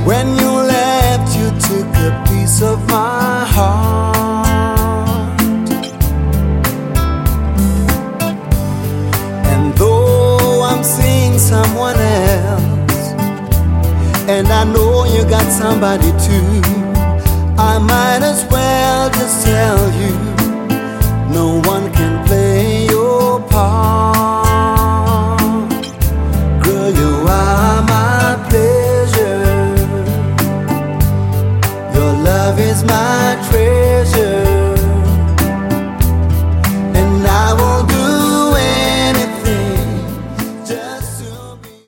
When you left, you took a piece of my heart. And though I'm seeing someone else, and I know you got somebody too, I might as well just tell you, no one can play your part. Girl, you are my pleasure. Your love is my treasure.